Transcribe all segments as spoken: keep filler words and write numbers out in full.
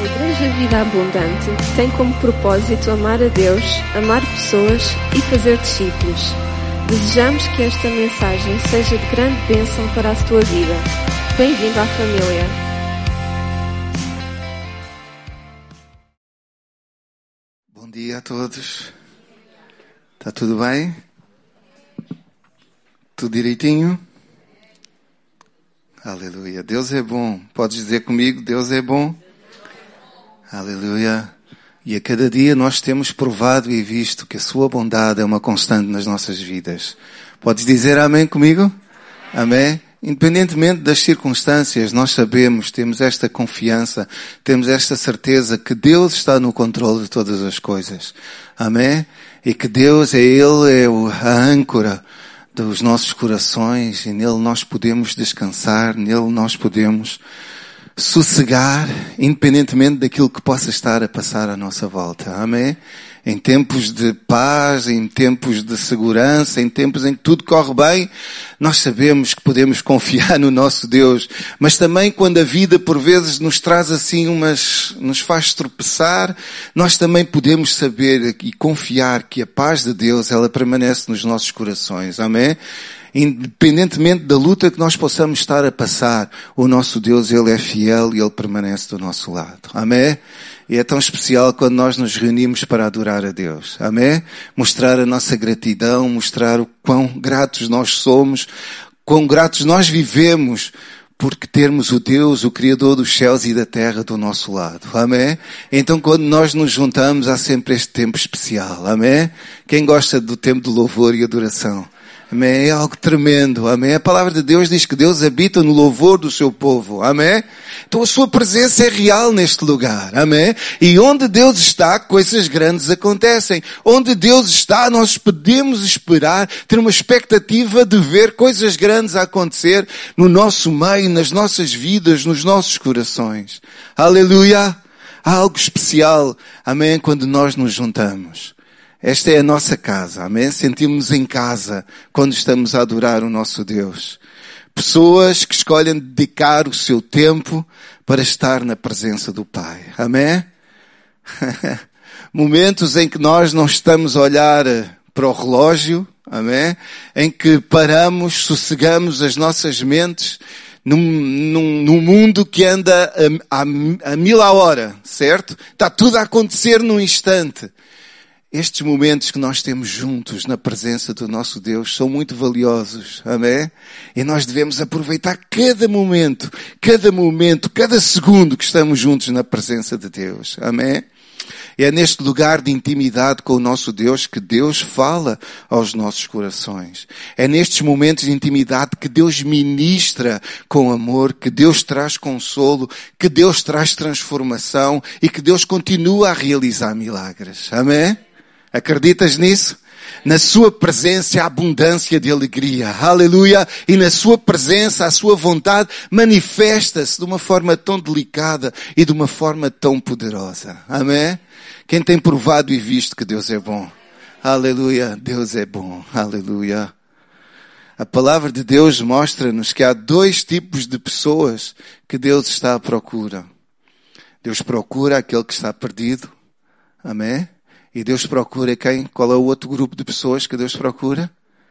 Igreja Vida Abundante tem como propósito amar a Deus, amar pessoas e fazer discípulos. Desejamos que esta mensagem seja de grande bênção para a tua vida. Bem-vindo à família. Bom dia a todos. Está tudo bem? Tudo direitinho? Aleluia. Deus é bom. Podes dizer comigo, Deus é bom? Aleluia. E a cada dia nós temos provado e visto que a sua bondade é uma constante nas nossas vidas. Podes dizer amém comigo? Amém? Independentemente das circunstâncias, nós sabemos, temos esta confiança, temos esta certeza que Deus está no controle de todas as coisas. Amém? E que Deus é Ele, é a âncora dos nossos corações, e nele nós podemos descansar, nele nós podemos sossegar, independentemente daquilo que possa estar a passar à nossa volta. Amém? Em tempos de paz, em tempos de segurança, em tempos em que tudo corre bem, nós sabemos que podemos confiar no nosso Deus. Mas também quando a vida por vezes nos traz assim umas, nos faz tropeçar, nós também podemos saber e confiar que a paz de Deus, ela permanece nos nossos corações. Amém? Independentemente da luta que nós possamos estar a passar, o nosso Deus, Ele é fiel e Ele permanece do nosso lado. Amém? E é tão especial quando nós nos reunimos para adorar a Deus. Amém? Mostrar a nossa gratidão, mostrar o quão gratos nós somos, quão gratos nós vivemos, porque termos o Deus, o Criador dos céus e da terra do nosso lado. Amém? Então quando nós nos juntamos, há sempre este tempo especial. Amém? Quem gosta do tempo de louvor e adoração? Amém? É algo tremendo. Amém? A palavra de Deus diz que Deus habita no louvor do seu povo. Amém? Então a sua presença é real neste lugar. Amém? E onde Deus está, coisas grandes acontecem. Onde Deus está, nós podemos esperar, ter uma expectativa de ver coisas grandes a acontecer no nosso meio, nas nossas vidas, nos nossos corações. Aleluia! Há algo especial. Amém? Quando nós nos juntamos. Esta é a nossa casa, amém? Sentimos-nos em casa quando estamos a adorar o nosso Deus. Pessoas que escolhem dedicar o seu tempo para estar na presença do Pai, amém? Momentos em que nós não estamos a olhar para o relógio, amém? Em que paramos, sossegamos as nossas mentes num, num, num mundo que anda a, a, a mil a hora, certo? Está tudo a acontecer num instante. Estes momentos que nós temos juntos na presença do nosso Deus são muito valiosos, amém? E nós devemos aproveitar cada momento, cada momento, cada segundo que estamos juntos na presença de Deus, amém? E é neste lugar de intimidade com o nosso Deus que Deus fala aos nossos corações. É nestes momentos de intimidade que Deus ministra com amor, que Deus traz consolo, que Deus traz transformação e que Deus continua a realizar milagres, amém? Acreditas nisso? Na sua presença há abundância de alegria. Aleluia! E na sua presença, a sua vontade manifesta-se de uma forma tão delicada e de uma forma tão poderosa. Amém? Quem tem provado e visto que Deus é bom? Aleluia! Deus é bom. Aleluia! A palavra de Deus mostra-nos que há dois tipos de pessoas que Deus está à procura. Deus procura aquele que está perdido. Amém? E Deus procura quem? Qual é o outro grupo de pessoas que Deus procura?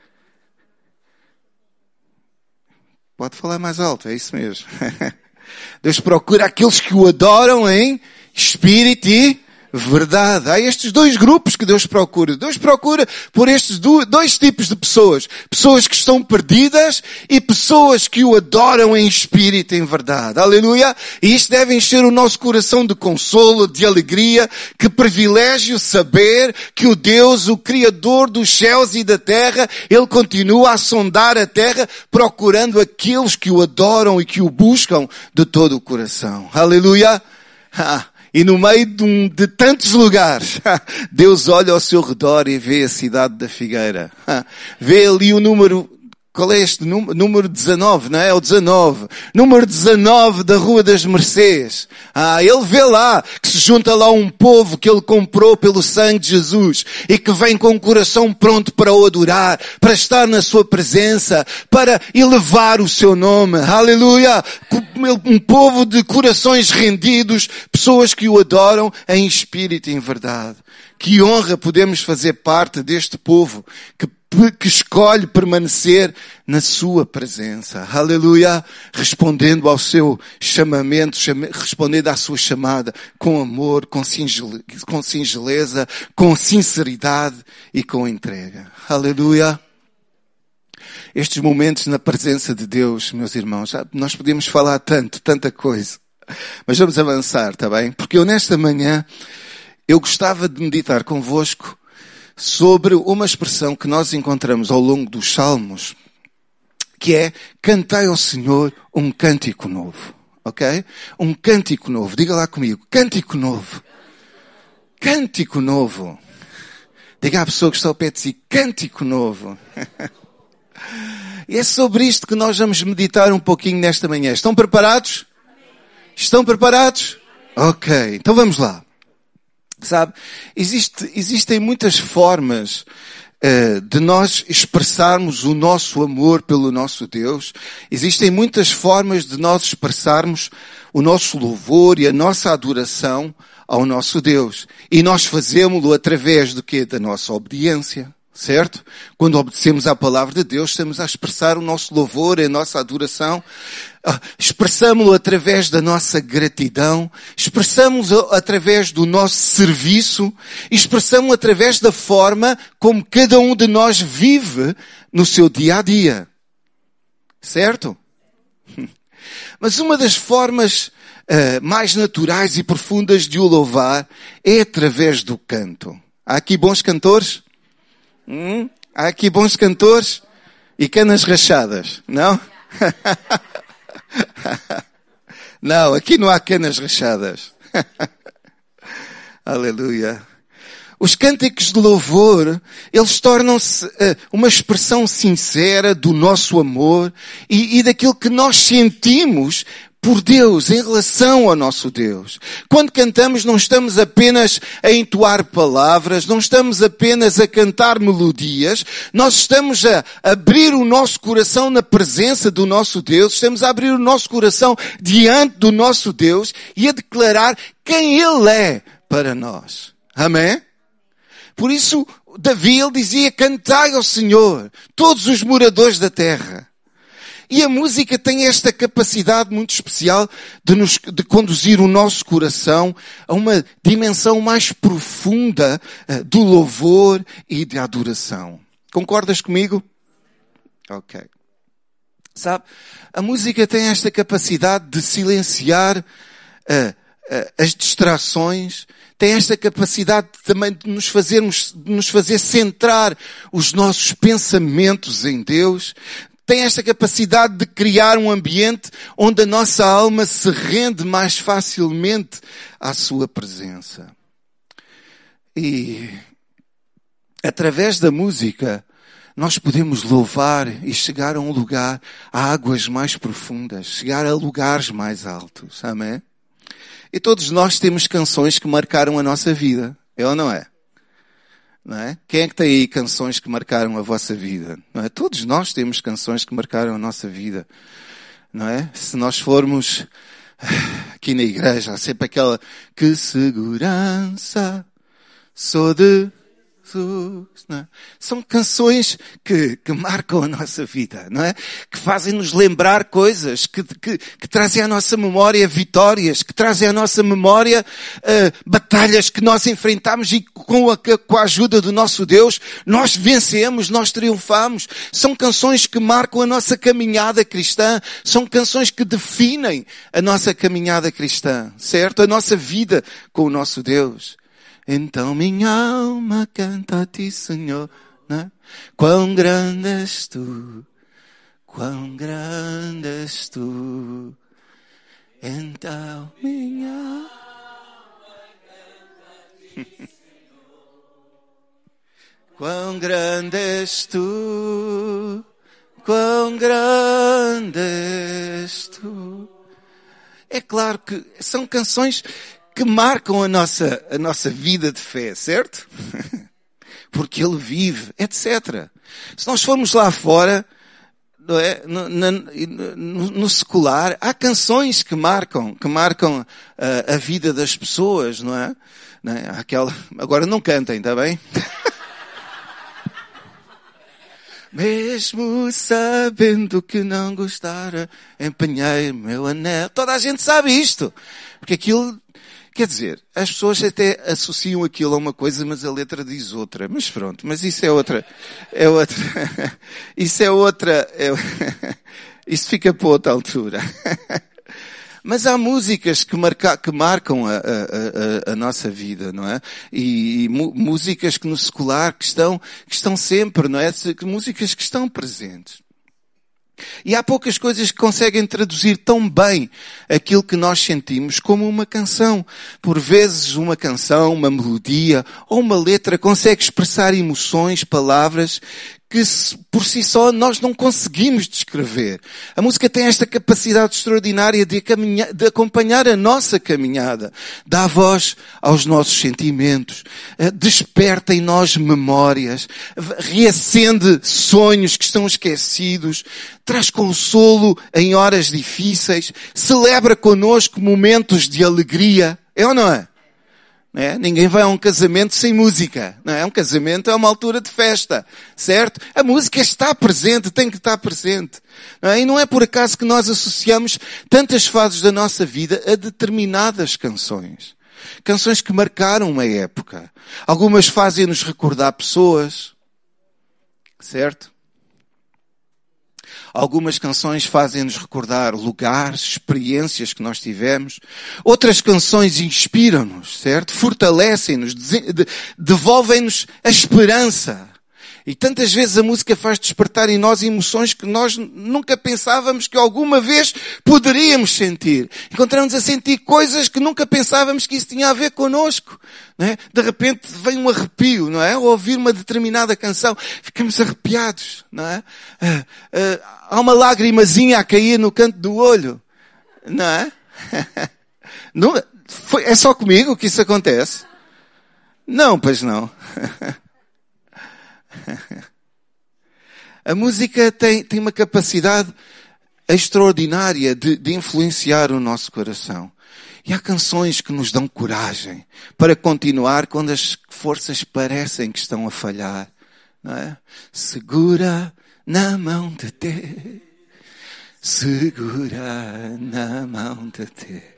Pode falar mais alto, é isso mesmo. Deus procura aqueles que o adoram em espírito e verdade. Há estes dois grupos que Deus procura. Deus procura por estes dois tipos de pessoas. Pessoas que estão perdidas e pessoas que o adoram em espírito e em verdade. Aleluia! E isto deve encher o nosso coração de consolo, de alegria. Que privilégio saber que o Deus, o Criador dos céus e da terra, Ele continua a sondar a terra procurando aqueles que o adoram e que o buscam de todo o coração. Aleluia! Ah. E no meio de, um, de tantos lugares, Deus olha ao seu redor e vê a cidade da Figueira. Vê ali o número, qual é este número? Número dezanove, não é? É o dezanove. Número dezanove da Rua das Mercês. Ah, ele vê lá que se junta lá um povo que ele comprou pelo sangue de Jesus e que vem com o coração pronto para o adorar, para estar na sua presença, para elevar o seu nome. Aleluia! um povo de corações rendidos, pessoas que o adoram em espírito e em verdade. Que honra podemos fazer parte deste povo que, que escolhe permanecer na sua presença. Aleluia! Respondendo ao seu chamamento, chame, respondendo à sua chamada com amor, com, singele, com singeleza, com sinceridade e com entrega. Aleluia! Estes momentos na presença de Deus, meus irmãos, nós podemos falar tanto, tanta coisa. Mas vamos avançar, está bem? Porque eu nesta manhã, eu gostava de meditar convosco sobre uma expressão que nós encontramos ao longo dos Salmos, que é: cantai ao Senhor um cântico novo. Ok? Um cântico novo. Diga lá comigo. Cântico novo. Cântico novo. Diga à pessoa que está ao pé de si. Cântico novo. E é sobre isto que nós vamos meditar um pouquinho nesta manhã. Estão preparados? Estão preparados? Ok. Então vamos lá. Sabe, existe, existem muitas formas uh, de nós expressarmos o nosso amor pelo nosso Deus. Existem muitas formas de nós expressarmos o nosso louvor e a nossa adoração ao nosso Deus. E nós fazemos-lo através do quê? Da nossa obediência. Certo? Quando obedecemos à palavra de Deus, estamos a expressar o nosso louvor e a nossa adoração. Expressamos-lo através da nossa gratidão. Expressamos-lo através do nosso serviço. Expressamos-lo através da forma como cada um de nós vive no seu dia a dia. Certo? Mas uma das formas uh, mais naturais e profundas de o louvar é através do canto. Há aqui bons cantores? Hum? Há aqui bons cantores e canas rachadas, não? Não, aqui não há canas rachadas. Aleluia. Os cânticos de louvor, eles tornam-se uh, uma expressão sincera do nosso amor e, e daquilo que nós sentimos por Deus, em relação ao nosso Deus. Quando cantamos, não estamos apenas a entoar palavras, não estamos apenas a cantar melodias, nós estamos a abrir o nosso coração na presença do nosso Deus, estamos a abrir o nosso coração diante do nosso Deus e a declarar quem Ele é para nós. Amém? Por isso, Davi, ele dizia: cantai ao Senhor, todos os moradores da terra. E a música tem esta capacidade muito especial de nos, de conduzir o nosso coração a uma dimensão mais profunda uh, do louvor e de adoração. Concordas comigo? Ok. Sabe, a música tem esta capacidade de silenciar uh, uh, as distrações, tem esta capacidade também de nos fazermos, de nos fazer centrar os nossos pensamentos em Deus. Tem esta capacidade de criar um ambiente onde a nossa alma se rende mais facilmente à sua presença. E através da música nós podemos louvar e chegar a um lugar, a águas mais profundas, chegar a lugares mais altos. Amém? E todos nós temos canções que marcaram a nossa vida. É ou não é? Não é? Quem é que tem aí canções que marcaram a vossa vida? Não é? Todos nós temos canções que marcaram a nossa vida. Não é? Se nós formos aqui na igreja, há sempre aquela: que segurança sou de Jesus. Não é? São canções que, que marcam a nossa vida, não é? Que fazem-nos lembrar coisas, que, que, que trazem à nossa memória vitórias, que trazem à nossa memória uh, batalhas que nós enfrentamos e com a, com a ajuda do nosso Deus nós vencemos, nós triunfamos. São canções que marcam a nossa caminhada cristã, são canções que definem a nossa caminhada cristã, certo? A nossa vida com o nosso Deus. Então minha alma canta a ti, Senhor, né? Quão grande és tu, quão grande és tu. Então minha alma canta a ti, Senhor. Quão grande és tu, quão grande és tu. É claro que são canções que marcam a nossa, a nossa vida de fé, certo? Porque Ele vive, etcétera. Se nós formos lá fora, não é? No, no, no secular, há canções que marcam, que marcam a, a vida das pessoas, não é? Não é? Aquela, agora não cantem, está bem? Mesmo sabendo que não gostara, empenhei meu anel. Toda a gente sabe isto. Porque aquilo, quer dizer, as pessoas até associam aquilo a uma coisa, mas a letra diz outra. Mas pronto, mas isso é outra, é outra, isso é outra, é, isso fica para outra altura. Mas há músicas que, marca, que marcam a, a, a, a nossa vida, não é? E, e músicas que no secular que estão, que estão sempre, não é? Músicas que estão presentes. E há poucas coisas que conseguem traduzir tão bem aquilo que nós sentimos como uma canção. Por vezes uma canção, uma melodia ou uma letra consegue expressar emoções, palavras que por si só nós não conseguimos descrever. A música tem esta capacidade extraordinária de, caminhar, de acompanhar a nossa caminhada. Dá voz aos nossos sentimentos. Desperta em nós memórias. Reacende sonhos que estão esquecidos. Traz consolo em horas difíceis. Celebra connosco momentos de alegria. É ou não é? É? Ninguém vai a um casamento sem música. Não é? Um casamento é uma altura de festa. Certo? A música está presente, tem que estar presente. Não é? E não é por acaso que nós associamos tantas fases da nossa vida a determinadas canções. Canções que marcaram uma época. Algumas fazem-nos recordar pessoas. Certo? Algumas canções fazem-nos recordar lugares, experiências que nós tivemos. Outras canções inspiram-nos, certo? Fortalecem-nos, devolvem-nos a esperança. E tantas vezes a música faz despertar em nós emoções que nós nunca pensávamos que alguma vez poderíamos sentir. Encontramos a sentir coisas que nunca pensávamos que isso tinha a ver connosco. Não é? De repente vem um arrepio, não é? Ao ouvir uma determinada canção, ficamos arrepiados, não é? Ah, ah, há uma lagrimazinha a cair no canto do olho, não é? Não, foi, é só comigo que isso acontece? Não, pois não. A música tem, tem uma capacidade extraordinária de, de influenciar o nosso coração. E há canções que nos dão coragem para continuar quando as forças parecem que estão a falhar. Não é? Segura na mão de Deus. Segura na mão de Deus.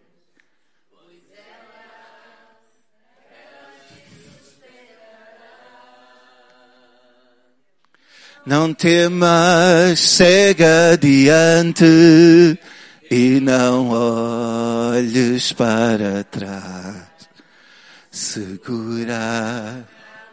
Não temas, segue adiante e não olhes para trás. Segura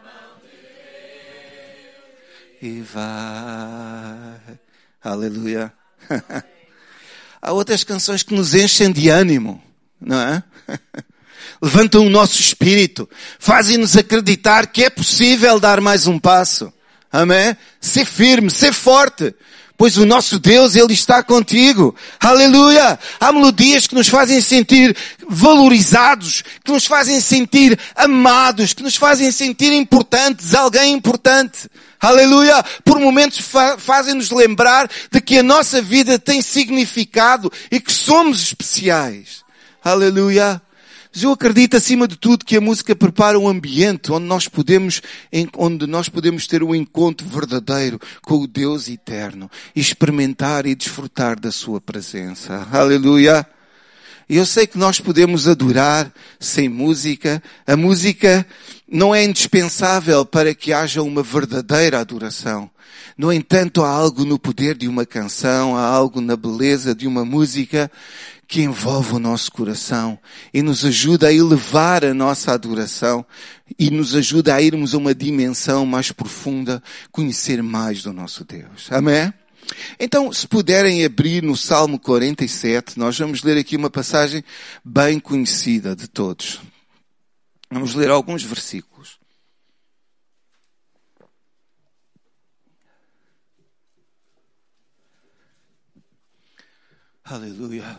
e vai. Aleluia. Há outras canções que nos enchem de ânimo, não é? Levantam o nosso espírito, fazem-nos acreditar que é possível dar mais um passo. Amém? Ser firme, ser forte. Pois o nosso Deus, Ele está contigo. Aleluia! Há melodias que nos fazem sentir valorizados, que nos fazem sentir amados, que nos fazem sentir importantes, alguém importante. Aleluia! Por momentos fa- fazem-nos lembrar de que a nossa vida tem significado e que somos especiais. Aleluia! Mas eu acredito, acima de tudo, que a música prepara um ambiente onde nós podemos, onde nós podemos ter um encontro verdadeiro com o Deus eterno e experimentar e desfrutar da sua presença. Aleluia! E eu sei que nós podemos adorar sem música. A música não é indispensável para que haja uma verdadeira adoração. No entanto, há algo no poder de uma canção, há algo na beleza de uma música que envolve o nosso coração e nos ajuda a elevar a nossa adoração e nos ajuda a irmos a uma dimensão mais profunda, conhecer mais do nosso Deus. Amém? Então, se puderem abrir no Salmo quarenta e sete, nós vamos ler aqui uma passagem bem conhecida de todos. Vamos ler alguns versículos. Aleluia.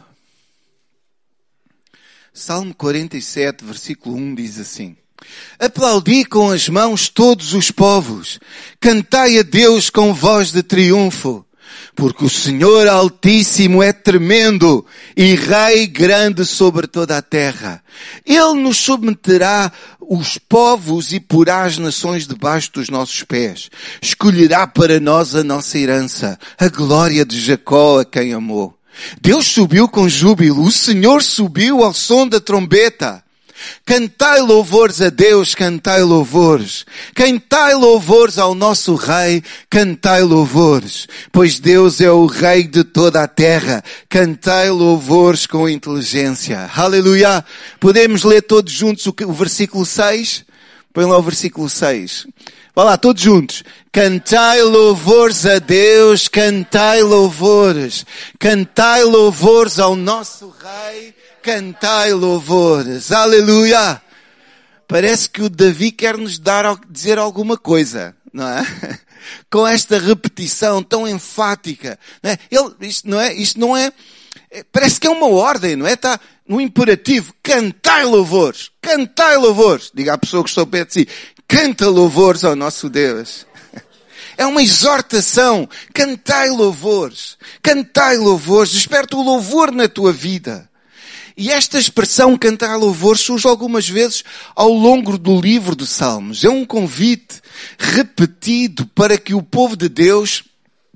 Salmo quarenta e sete, versículo um diz assim: Aplaudi com as mãos todos os povos, cantai a Deus com voz de triunfo. porque o Senhor Altíssimo é tremendo e Rei grande sobre toda a terra. Ele nos submeterá os povos e porá as nações debaixo dos nossos pés. Escolherá para nós a nossa herança, a glória de Jacó, a quem amou. Deus subiu com júbilo, o Senhor subiu ao som da trombeta. Cantai louvores a Deus, cantai louvores. Cantai louvores ao nosso Rei, cantai louvores. Pois Deus é o Rei de toda a terra. Cantai louvores com inteligência. Aleluia! Podemos ler todos juntos o, o versículo seis? Põe lá o versículo seis. Vá lá, todos juntos. Cantai louvores a Deus, cantai louvores. Cantai louvores ao nosso Rei. Cantai louvores. Aleluia! Parece que o Davi quer nos dar, dizer alguma coisa, não é? Com esta repetição tão enfática. Não é? Ele, isto não é, isto não é, parece que é uma ordem, não é? Está no imperativo. Cantai louvores. Cantai louvores. Diga à pessoa que estou perto de si. Canta louvores ao nosso Deus. É uma exortação. Cantai louvores. Cantai louvores. Desperta o louvor na tua vida. E esta expressão, cantar louvor, surge algumas vezes ao longo do livro de Salmos. É um convite repetido para que o povo de Deus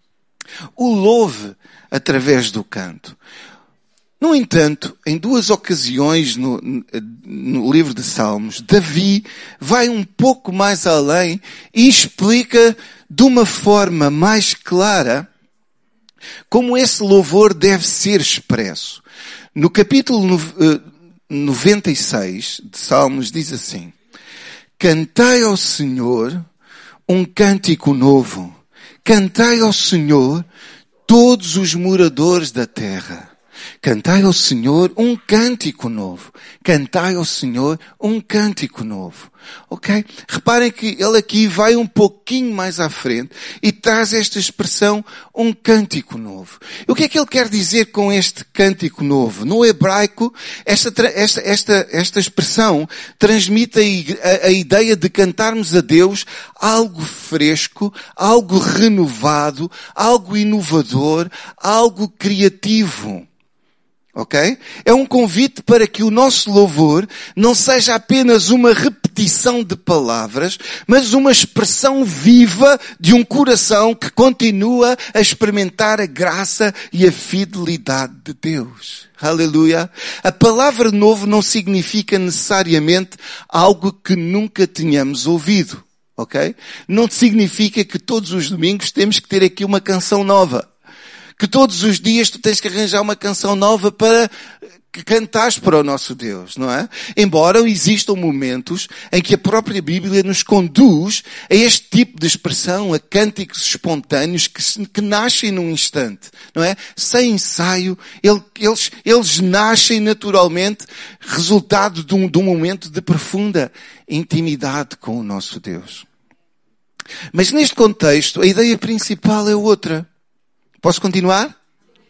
o louve através do canto. No entanto, em duas ocasiões no, no livro de Salmos, Davi vai um pouco mais além e explica de uma forma mais clara como esse louvor deve ser expresso. No capítulo noventa e seis de Salmos diz assim: cantai ao Senhor um cântico novo. Cantai ao Senhor todos os moradores da terra. Cantai ao Senhor um cântico novo. Cantai ao Senhor um cântico novo. Ok? Reparem que ele aqui vai um pouquinho mais à frente e traz esta expressão, um cântico novo. E o que é que ele quer dizer com este cântico novo? No hebraico, esta, esta, esta, esta expressão transmite a, a, a ideia de cantarmos a Deus algo fresco, algo renovado, algo inovador, algo criativo. Ok? É um convite para que o nosso louvor não seja apenas uma repetição de palavras, mas uma expressão viva de um coração que continua a experimentar a graça e a fidelidade de Deus. Aleluia! A palavra novo não significa necessariamente algo que nunca tínhamos ouvido. Ok? Não significa que todos os domingos temos que ter aqui uma canção nova. Que todos os dias tu tens que arranjar uma canção nova para que cantares para o nosso Deus, não é? Embora existam momentos em que a própria Bíblia nos conduz a este tipo de expressão, a cânticos espontâneos que, que nascem num instante, não é? Sem ensaio, eles, eles nascem naturalmente, resultado de um, de um momento de profunda intimidade com o nosso Deus. Mas neste contexto, a ideia principal é outra. Posso continuar?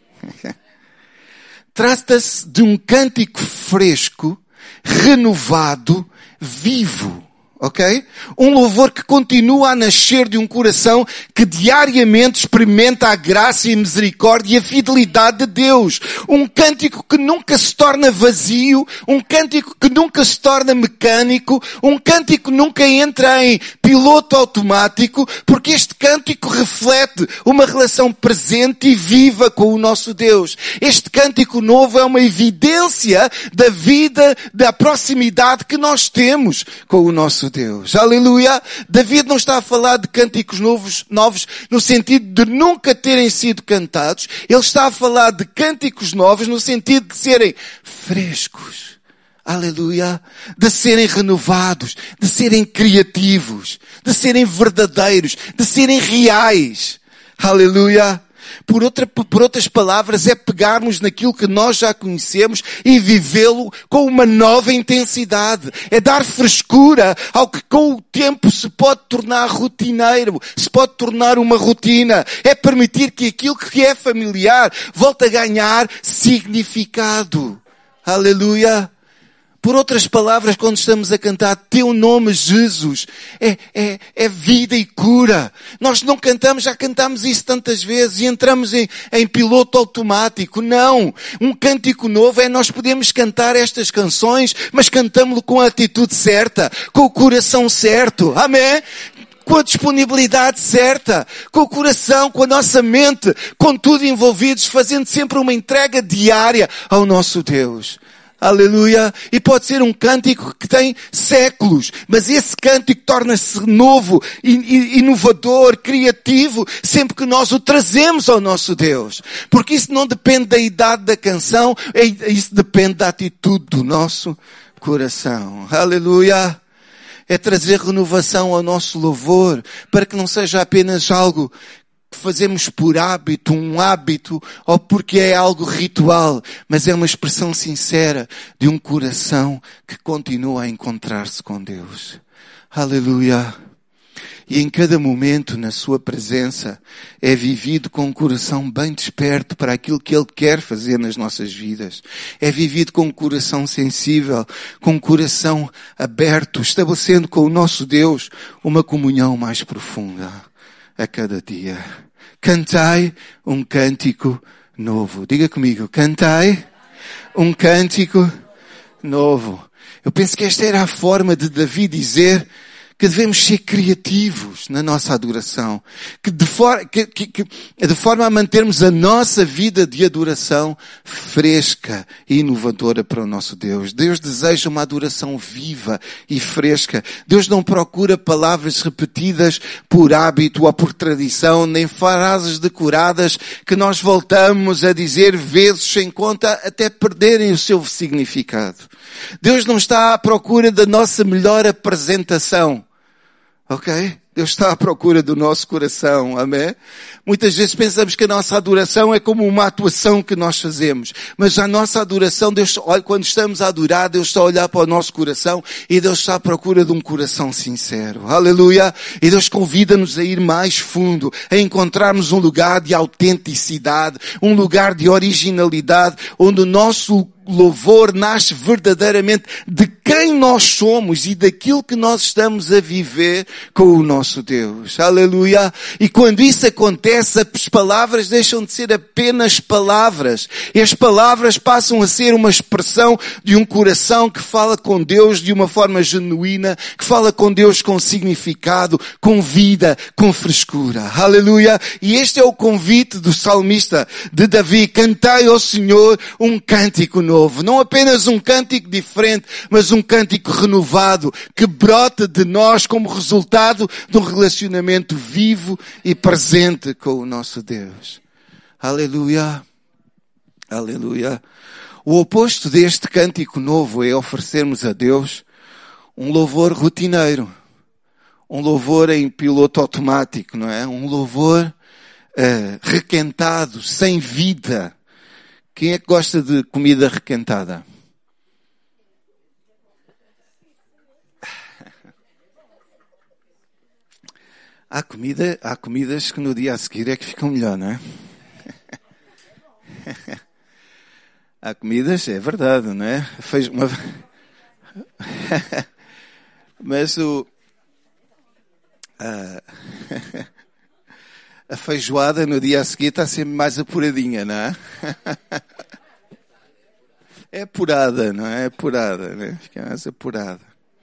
Trata-se de um cântico fresco, renovado, vivo. Ok? Um louvor que continua a nascer de um coração que diariamente experimenta a graça e a misericórdia e a fidelidade de Deus. Um cântico que nunca se torna vazio, um cântico que nunca se torna mecânico, um cântico que nunca entra em piloto automático, porque este cântico reflete uma relação presente e viva com o nosso Deus. Este cântico novo é uma evidência da vida, da proximidade que nós temos com o nosso Deus. Aleluia! David não está a falar de cânticos novos, novos no sentido de nunca terem sido cantados. Ele está a falar de cânticos novos no sentido de serem frescos. Aleluia! De serem renovados, de serem criativos, de serem verdadeiros, de serem reais. Aleluia! Por, outra, por outras palavras, é pegarmos naquilo que nós já conhecemos e vivê-lo com uma nova intensidade. É dar frescura ao que com o tempo se pode tornar rotineiro, se pode tornar uma rotina. É permitir que aquilo que é familiar volte a ganhar significado. Aleluia! Por outras palavras, quando estamos a cantar Teu nome, Jesus, é, é, é vida e cura. Nós não cantamos, já cantamos isso tantas vezes e entramos em, em piloto automático. Não. Um cântico novo é nós podemos cantar estas canções, mas cantamos-lo com a atitude certa, com o coração certo. Amém? Com a disponibilidade certa, com o coração, com a nossa mente, com tudo envolvidos, fazendo sempre uma entrega diária ao nosso Deus. Aleluia. E pode ser um cântico que tem séculos, mas esse cântico torna-se novo, inovador, criativo, sempre que nós o trazemos ao nosso Deus. Porque isso não depende da idade da canção, isso depende da atitude do nosso coração. Aleluia. É trazer renovação ao nosso louvor, para que não seja apenas algo que fazemos por hábito, um hábito, ou porque é algo ritual, mas é uma expressão sincera de um coração que continua a encontrar-se com Deus. Aleluia! E em cada momento, na sua presença, é vivido com um coração bem desperto para aquilo que Ele quer fazer nas nossas vidas. É vivido com um coração sensível, com um coração aberto, estabelecendo com o nosso Deus uma comunhão mais profunda a cada dia. Cantai um cântico novo. Diga comigo, cantai um cântico novo. Eu penso que esta era a forma de Davi dizer que devemos ser criativos na nossa adoração, que de, for, que, que, que, de forma a mantermos a nossa vida de adoração fresca e inovadora para o nosso Deus. Deus deseja uma adoração viva e fresca. Deus não procura palavras repetidas por hábito ou por tradição, nem frases decoradas que nós voltamos a dizer vezes sem conta até perderem o seu significado. Deus não está à procura da nossa melhor apresentação. Ok? Deus está à procura do nosso coração. Amém? Muitas vezes pensamos que a nossa adoração é como uma atuação que nós fazemos. Mas a nossa adoração, Deus, quando estamos a adorar, Deus está a olhar para o nosso coração e Deus está à procura de um coração sincero. Aleluia! E Deus convida-nos a ir mais fundo, a encontrarmos um lugar de autenticidade, um lugar de originalidade, onde o nosso louvor nasce verdadeiramente de quem nós somos e daquilo que nós estamos a viver com o nosso Deus. Aleluia! E quando isso acontece, as palavras deixam de ser apenas palavras. E as palavras passam a ser uma expressão de um coração que fala com Deus de uma forma genuína, que fala com Deus com significado, com vida, com frescura. Aleluia! E este é o convite do salmista de Davi. Cantai ao Senhor um cântico novo. Não apenas um cântico diferente, mas um cântico renovado, que brota de nós como resultado de um relacionamento vivo e presente com o nosso Deus. Aleluia! Aleluia! O oposto deste cântico novo é oferecermos a Deus um louvor rotineiro. Um louvor em piloto automático, não é? Um louvor uh, requentado, sem vida. Quem é que gosta de comida requentada? Há comida, há comidas que no dia a seguir é que ficam melhor, não é? Há comidas, é verdade, não é? Fez uma... Mas o... Ah... A feijoada no dia a seguir está sempre mais apuradinha, não é? É apurada, não é? É apurada, né? Fica mais apurada.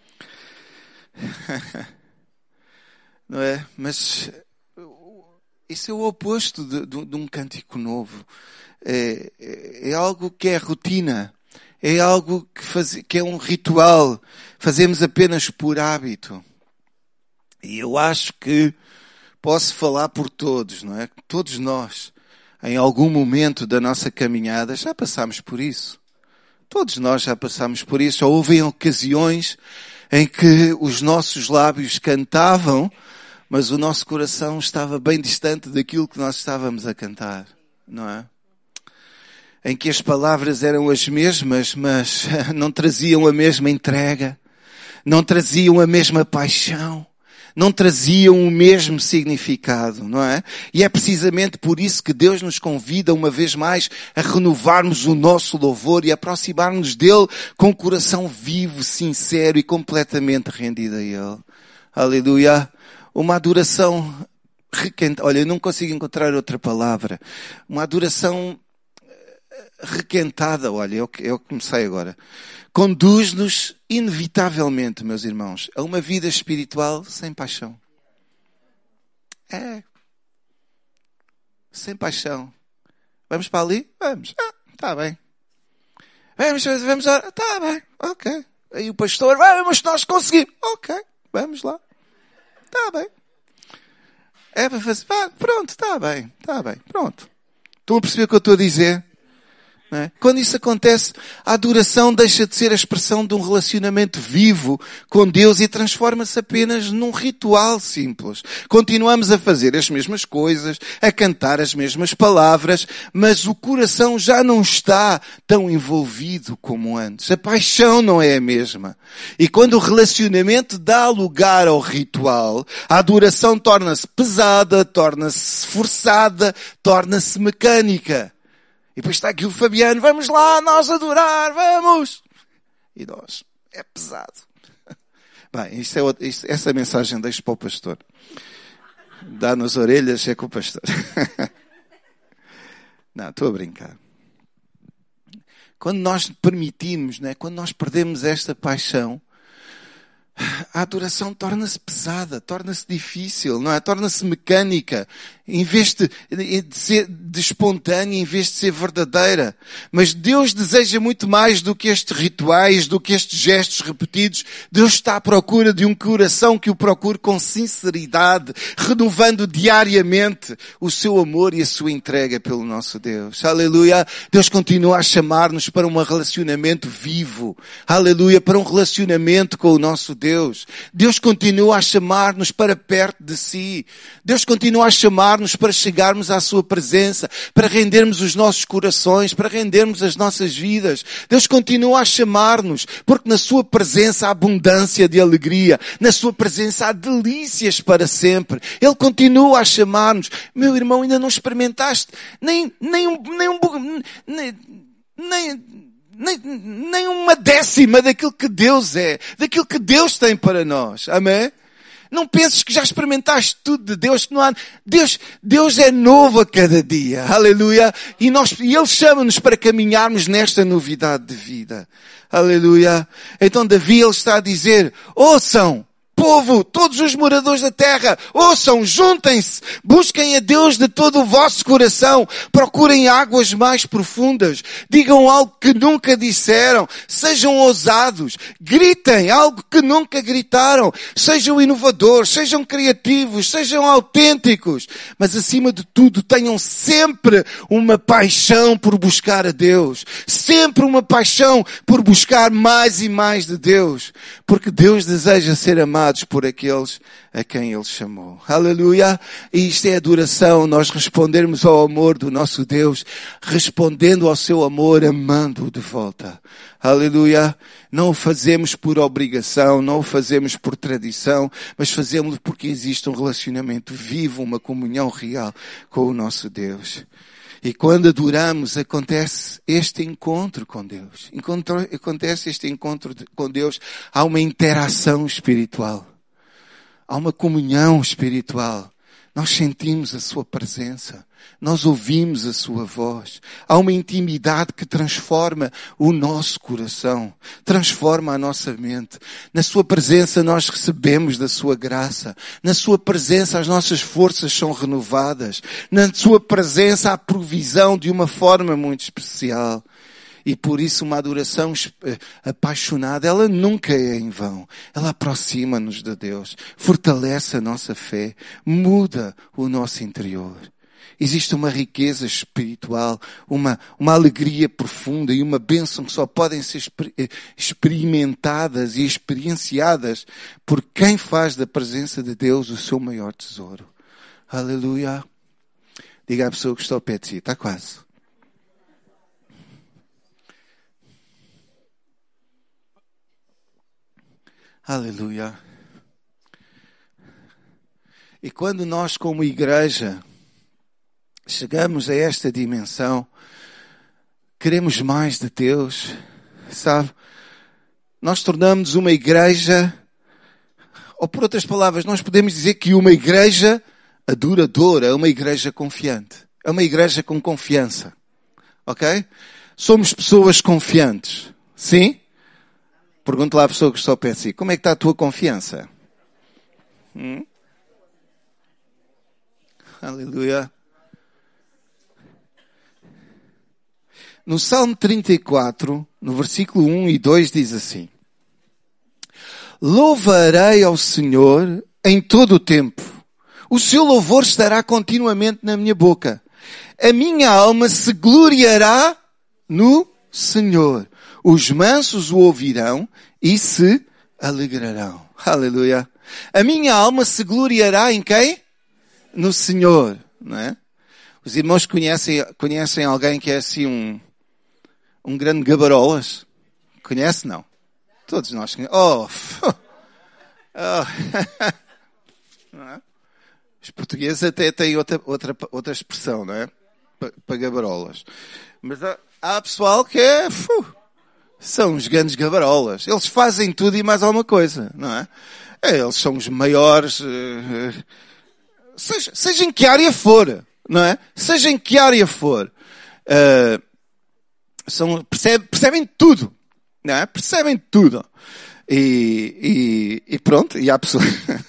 Não é? Mas isso é o oposto de, de, de um cântico novo. É, é, é algo que é rotina. É algo que, faz, que é um ritual. Fazemos apenas por hábito. E eu acho que posso falar por todos, não é? Todos nós, em algum momento da nossa caminhada, já passámos por isso. Todos nós já passámos por isso. Já houve ocasiões em que os nossos lábios cantavam, mas o nosso coração estava bem distante daquilo que nós estávamos a cantar, não é? Em que as palavras eram as mesmas, mas não traziam a mesma entrega, não traziam a mesma paixão, não traziam o mesmo significado, não é? E é precisamente por isso que Deus nos convida uma vez mais a renovarmos o nosso louvor e aproximarmos dele com o coração vivo, sincero e completamente rendido a ele. Aleluia. Uma adoração requentada. Olha, eu não consigo encontrar outra palavra. Uma adoração requentada, olha, eu, eu comecei agora. Conduz-nos inevitavelmente, meus irmãos, a uma vida espiritual sem paixão. É. Sem paixão. Vamos para ali? Vamos. Ah, está bem. Vamos, vamos, está bem. Ok. Aí o pastor, vamos, nós conseguimos. Ok. Vamos lá. Está bem. É para fazer, ah, pronto, está bem. Está bem. Pronto. Estão a perceber o que eu estou a dizer? Não é? Quando isso acontece, a adoração deixa de ser a expressão de um relacionamento vivo com Deus e transforma-se apenas num ritual simples. Continuamos a fazer as mesmas coisas, a cantar as mesmas palavras, mas o coração já não está tão envolvido como antes. A paixão não é a mesma. E quando o relacionamento dá lugar ao ritual, a adoração torna-se pesada, torna-se forçada, torna-se mecânica. E depois está aqui o Fabiano, vamos lá, nós adorar, vamos! E nós, é pesado. Bem, isto é, outra, isto, essa mensagem deixo para o pastor. Dá nas orelhas, é com o pastor. Não, estou a brincar. Quando nós permitimos, né, quando nós perdemos esta paixão, a adoração torna-se pesada, torna-se difícil, não é? Torna-se mecânica, em vez de, de ser de espontânea, em vez de ser verdadeira. Mas Deus deseja muito mais do que estes rituais, do que estes gestos repetidos. Deus está à procura de um coração que o procure com sinceridade, renovando diariamente o seu amor e a sua entrega pelo nosso Deus. Aleluia! Deus continua a chamar-nos para um relacionamento vivo. Aleluia! Para um relacionamento com o nosso Deus. Deus. Deus continua a chamar-nos para perto de si. Deus continua a chamar-nos para chegarmos à sua presença, para rendermos os nossos corações, para rendermos as nossas vidas. Deus continua a chamar-nos, porque na sua presença há abundância de alegria, na sua presença há delícias para sempre. Ele continua a chamar-nos. Meu irmão, ainda não experimentaste nem, nem um, nem um, nem, nem Nem, nem uma décima daquilo que Deus é, daquilo que Deus tem para nós. Amém? Não penses que já experimentaste tudo de Deus, que não há... Deus, Deus é novo a cada dia. Aleluia. E, nós, e Ele chama-nos para caminharmos nesta novidade de vida. Aleluia. Então Davi, ele está a dizer, ouçam, povo, todos os moradores da terra, ouçam, juntem-se, busquem a Deus de todo o vosso coração, procurem águas mais profundas, digam algo que nunca disseram, sejam ousados, gritem algo que nunca gritaram, sejam inovadores, sejam criativos, sejam autênticos, mas acima de tudo tenham sempre uma paixão por buscar a Deus, sempre uma paixão por buscar mais e mais de Deus, porque Deus deseja ser amado por aqueles a quem Ele chamou. Aleluia! E isto é adoração, nós respondermos ao amor do nosso Deus, respondendo ao seu amor, amando-o de volta. Aleluia! Não o fazemos por obrigação, não o fazemos por tradição, mas fazemos porque existe um relacionamento vivo, uma comunhão real com o nosso Deus. E quando adoramos, acontece este encontro com Deus. Encontro, acontece este encontro com Deus. Há uma interação espiritual. Há uma comunhão espiritual. Nós sentimos a sua presença. Nós ouvimos a sua voz. Há uma intimidade que transforma o nosso coração. Transforma a nossa mente. Na sua presença nós recebemos da sua graça. Na sua presença as nossas forças são renovadas. Na sua presença há provisão de uma forma muito especial. E por isso uma adoração apaixonada, ela nunca é em vão. Ela aproxima-nos de Deus. Fortalece a nossa fé. Muda o nosso interior. Existe uma riqueza espiritual, uma, uma alegria profunda e uma bênção que só podem ser experimentadas e experienciadas por quem faz da presença de Deus o seu maior tesouro. Aleluia. Diga à pessoa que está ao pé de si. Está quase. Aleluia. E quando nós, como igreja, chegamos a esta dimensão, queremos mais de Deus, sabe? Nós tornamos uma igreja, ou por outras palavras, nós podemos dizer que uma igreja adoradora é uma igreja confiante. É uma igreja com confiança. Ok? Somos pessoas confiantes. Sim? Pergunto lá à pessoa que está ao pé de si. Como é que está a tua confiança? Hum? Aleluia. No Salmo trinta e quatro, no versículo um e dois, diz assim: louvarei ao Senhor em todo o tempo. O seu louvor estará continuamente na minha boca. A minha alma se gloriará no Senhor. Os mansos o ouvirão e se alegrarão. Aleluia. A minha alma se gloriará em quem? No Senhor. Não é? Os irmãos conhecem, conhecem alguém que é assim um, um grande gabarolas? Conhece? Não. Todos nós conhecemos. Oh! oh. Não é? Os portugueses até têm outra, outra, outra expressão, não é? Para gabarolas. Mas há, há pessoal que é... Uf, são os grandes gabarolas. Eles fazem tudo e mais alguma coisa, não é? é eles são os maiores... Uh, seja, seja em que área for, não é? Seja em que área for. Uh, são, percebem, percebem tudo, não é? Percebem tudo. E, e, e pronto, e há pessoas...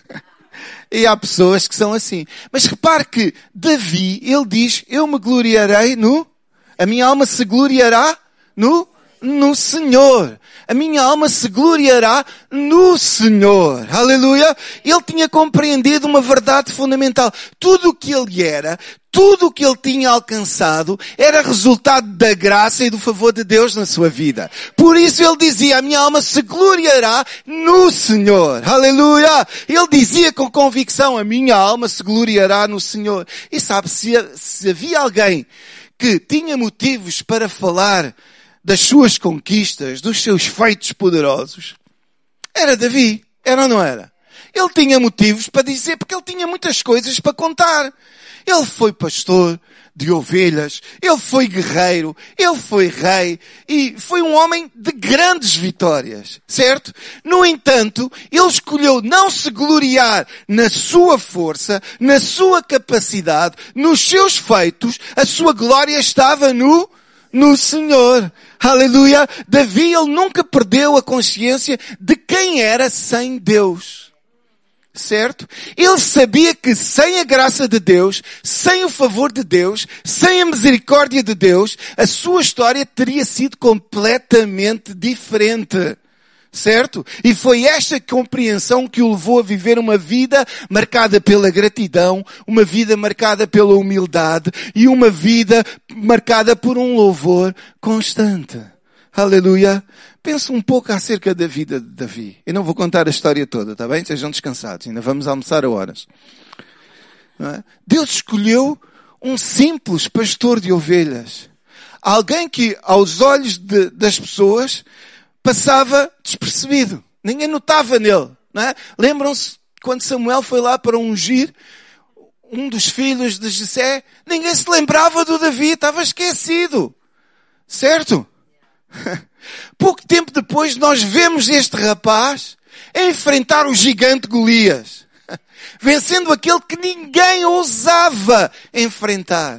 E há pessoas que são assim. Mas repare que Davi, ele diz, eu me gloriarei no... A minha alma se gloriará no... No Senhor. A minha alma se gloriará no Senhor. Aleluia. Ele tinha compreendido uma verdade fundamental. Tudo o que ele era, tudo o que ele tinha alcançado, era resultado da graça e do favor de Deus na sua vida. Por isso ele dizia, a minha alma se gloriará no Senhor. Aleluia. Ele dizia com convicção, a minha alma se gloriará no Senhor. E sabe, se, se havia alguém que tinha motivos para falar das suas conquistas, dos seus feitos poderosos, era Davi. Era ou não era? Ele tinha motivos para dizer, porque ele tinha muitas coisas para contar. Ele foi pastor de ovelhas, ele foi guerreiro, ele foi rei e foi um homem de grandes vitórias, certo? No entanto, ele escolheu não se gloriar na sua força, na sua capacidade, nos seus feitos. A sua glória estava no No Senhor. Aleluia. Davi, ele nunca perdeu a consciência de quem era sem Deus. Certo? Ele sabia que sem a graça de Deus, sem o favor de Deus, sem a misericórdia de Deus, a sua história teria sido completamente diferente. Certo? E foi esta compreensão que o levou a viver uma vida marcada pela gratidão, uma vida marcada pela humildade e uma vida marcada por um louvor constante. Aleluia. Pensa um pouco acerca da vida de Davi. Eu não vou contar a história toda, está bem? Sejam descansados. Ainda vamos almoçar a horas. Não é? Deus escolheu um simples pastor de ovelhas. Alguém que, aos olhos de, das pessoas, passava despercebido. Ninguém notava nele. Não é? Lembram-se quando Samuel foi lá para ungir um dos filhos de Jessé? Ninguém se lembrava do Davi, estava esquecido. Certo? Pouco tempo depois nós vemos este rapaz enfrentar o gigante Golias, vencendo aquele que ninguém ousava enfrentar.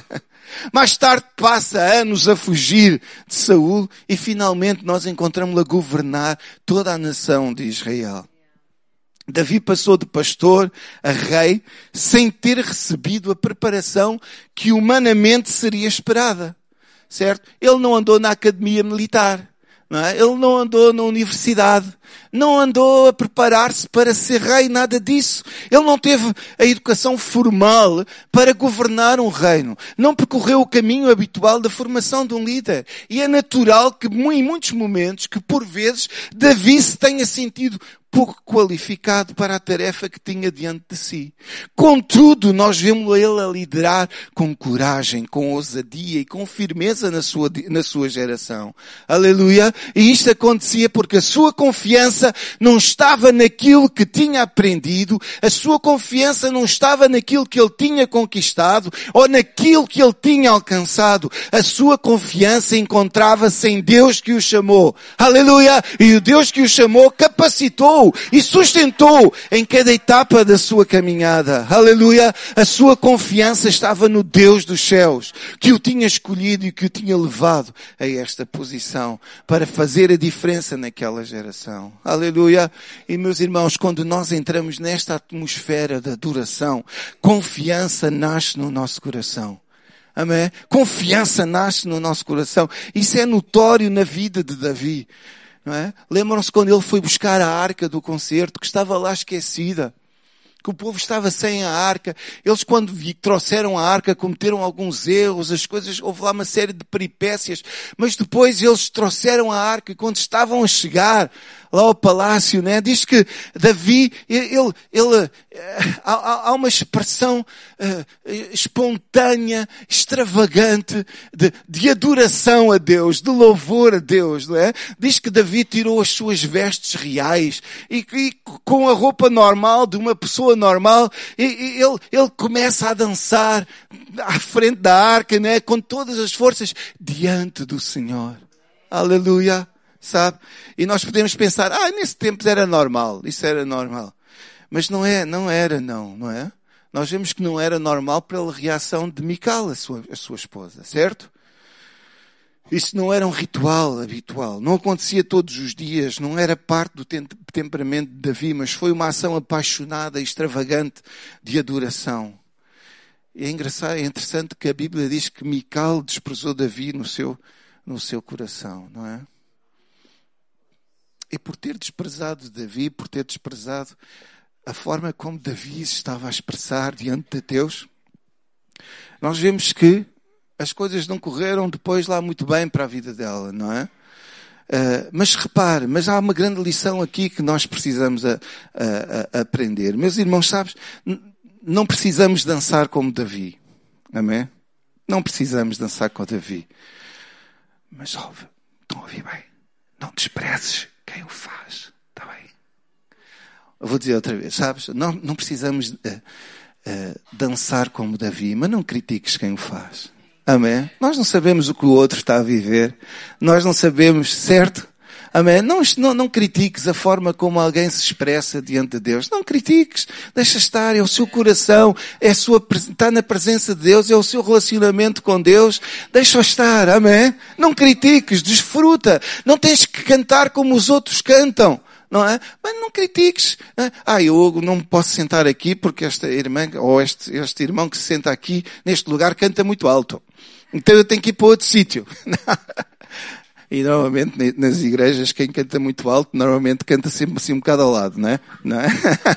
Mais tarde passa anos a fugir de Saul e finalmente nós encontramos-lo a governar toda a nação de Israel. Davi passou de pastor a rei sem ter recebido a preparação que humanamente seria esperada. Certo? Ele não andou na academia militar. Não é? Ele não andou na universidade. Não andou a preparar-se para ser rei, nada disso. Ele não teve a educação formal para governar um reino. Não percorreu o caminho habitual da formação de um líder. E é natural que, em muitos momentos, que por vezes, Davi se tenha sentido pouco qualificado para a tarefa que tinha diante de si. Contudo, nós vemos ele a liderar com coragem, com ousadia e com firmeza na sua, na sua geração. Aleluia! E isto acontecia porque a sua confiança confiança não estava naquilo que tinha aprendido, a sua confiança não estava naquilo que ele tinha conquistado ou naquilo que ele tinha alcançado. A sua confiança encontrava-se em Deus que o chamou. Aleluia! E o Deus que o chamou capacitou e sustentou em cada etapa da sua caminhada. Aleluia! A sua confiança estava no Deus dos céus, que o tinha escolhido e que o tinha levado a esta posição para fazer a diferença naquela geração. Aleluia! E meus irmãos, quando nós entramos nesta atmosfera de adoração, confiança nasce no nosso coração. Amém? Confiança nasce no nosso coração. Isso é notório na vida de Davi. Não é? Lembram-se quando ele foi buscar a arca do concerto, que estava lá esquecida, que o povo estava sem a arca. Eles, quando trouxeram a arca, cometeram alguns erros, as coisas, houve lá uma série de peripécias, mas depois eles trouxeram a arca e quando estavam a chegar lá ao palácio, né, diz que Davi, ele, ele, há, há uma expressão uh, espontânea, extravagante, de, de adoração a Deus, de louvor a Deus, não é? Diz que Davi tirou as suas vestes reais e, e com a roupa normal de uma pessoa normal, e, e ele, ele começa a dançar à frente da arca, né, com todas as forças, diante do Senhor. Aleluia! Sabe? E nós podemos pensar, ah, nesse tempo era normal, isso era normal. Mas não é, não era não, não é? Nós vemos que não era normal pela reação de Mical, a sua, a sua esposa, certo? Isso não era um ritual habitual, não acontecia todos os dias, não era parte do temperamento de Davi, mas foi uma ação apaixonada e extravagante de adoração. E é engraçado, é interessante que a Bíblia diz que Mical desprezou Davi no seu, no seu coração, não é? E por ter desprezado Davi, por ter desprezado a forma como Davi se estava a expressar diante de Deus, nós vemos que as coisas não correram depois lá muito bem para a vida dela, não é? Uh, mas repare, mas há uma grande lição aqui que nós precisamos a, a, a aprender. Meus irmãos, sabes, não precisamos dançar como Davi, amém? Não precisamos dançar como Davi. Mas ouve, estão a ouvir bem, não desprezes quem o faz, está bem? Eu vou dizer outra vez, sabes? Não, não precisamos uh, uh, dançar como Davi, mas não critiques quem o faz. Amém? Nós não sabemos o que o outro está a viver. Nós não sabemos, certo? Amém? Não, não, não critiques a forma como alguém se expressa diante de Deus. Não critiques. Deixa estar. É o seu coração. É a sua, está na presença de Deus. É o seu relacionamento com Deus. Deixa estar. Amém? Não critiques. Desfruta. Não tens que cantar como os outros cantam. Não é? Mas não critiques. Ah, eu não posso sentar aqui porque esta irmã, ou este, este irmão que se senta aqui, neste lugar, canta muito alto. Então eu tenho que ir para outro sítio. E normalmente nas igrejas quem canta muito alto, normalmente canta sempre assim um bocado ao lado, não é? Não é?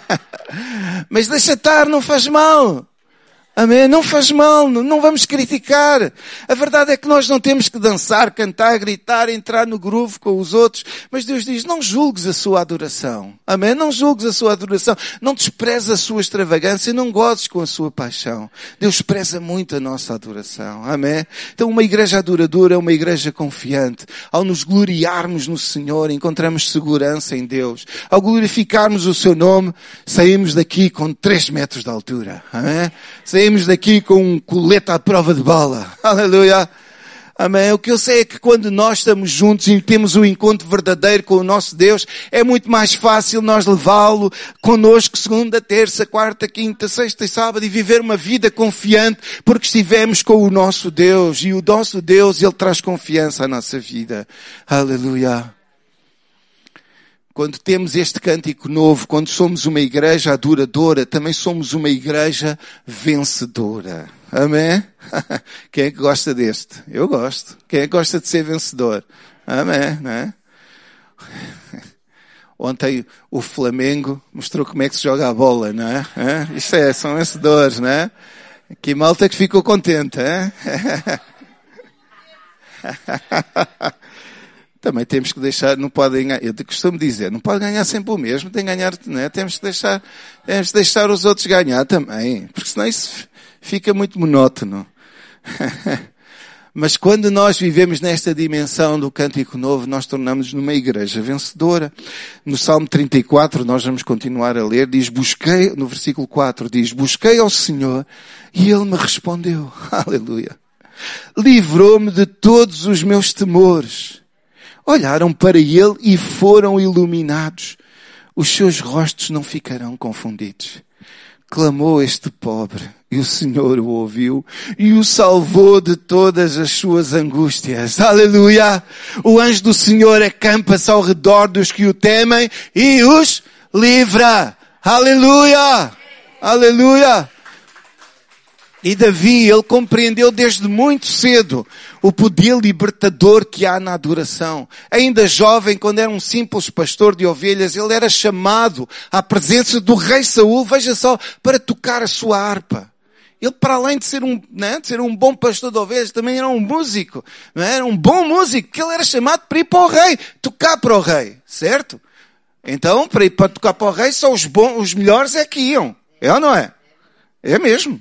Mas deixa estar, não faz mal. Amém? Não faz mal, não vamos criticar. A verdade é que nós não temos que dançar, cantar, gritar, entrar no groove com os outros. Mas Deus diz, não julgues a sua adoração. Amém? Não julgues a sua adoração. Não desprezes a sua extravagância, não gozes com a sua paixão. Deus preza muito a nossa adoração. Amém? Então uma igreja adoradora é uma igreja confiante. Ao nos gloriarmos no Senhor, encontramos segurança em Deus. Ao glorificarmos o seu nome, saímos daqui com três metros de altura. Amém? Saímos Saímos daqui com um colete à prova de bala. Aleluia. Amém. O que eu sei é que quando nós estamos juntos e temos um encontro verdadeiro com o nosso Deus, é muito mais fácil nós levá-lo connosco segunda, terça, quarta, quinta, sexta e sábado e viver uma vida confiante porque estivemos com o nosso Deus. E o nosso Deus, Ele traz confiança à nossa vida. Aleluia. Quando temos este cântico novo, quando somos uma igreja adoradora, também somos uma igreja vencedora. Amém? Quem é que gosta deste? Eu gosto. Quem é que gosta de ser vencedor? Amém, não é? Ontem o Flamengo mostrou como é que se joga a bola, não é? Isto é, são vencedores, não é? Que malta que ficou contente, hein? Também temos que deixar, não podem ganhar, eu costumo dizer, não pode ganhar sempre o mesmo, tem que ganhar, não é? Temos que deixar, temos que deixar os outros ganhar também, porque senão isso fica muito monótono. Mas quando nós vivemos nesta dimensão do cântico novo, nós tornamos-nos numa igreja vencedora. No Salmo trinta e quatro, nós vamos continuar a ler, diz, busquei, no versículo quatro, diz, busquei ao Senhor e Ele me respondeu. Aleluia. Livrou-me de todos os meus temores. Olharam para Ele e foram iluminados. Os seus rostos não ficarão confundidos. Clamou este pobre, e o Senhor o ouviu, e o salvou de todas as suas angústias. Aleluia! O anjo do Senhor acampa-se ao redor dos que o temem, e os livra. Aleluia! Aleluia! E Davi, ele compreendeu desde muito cedo o poder libertador que há na adoração. Ainda jovem, quando era um simples pastor de ovelhas, ele era chamado à presença do rei Saul, veja só, para tocar a sua harpa. Ele, para além de ser um, né, de ser um bom pastor de ovelhas, também era um músico. Não é? Era um bom músico, que ele era chamado para ir para o rei, tocar para o rei, certo? Então, para ir para tocar para o rei, só os bons, os melhores é que iam. É ou não é? É mesmo.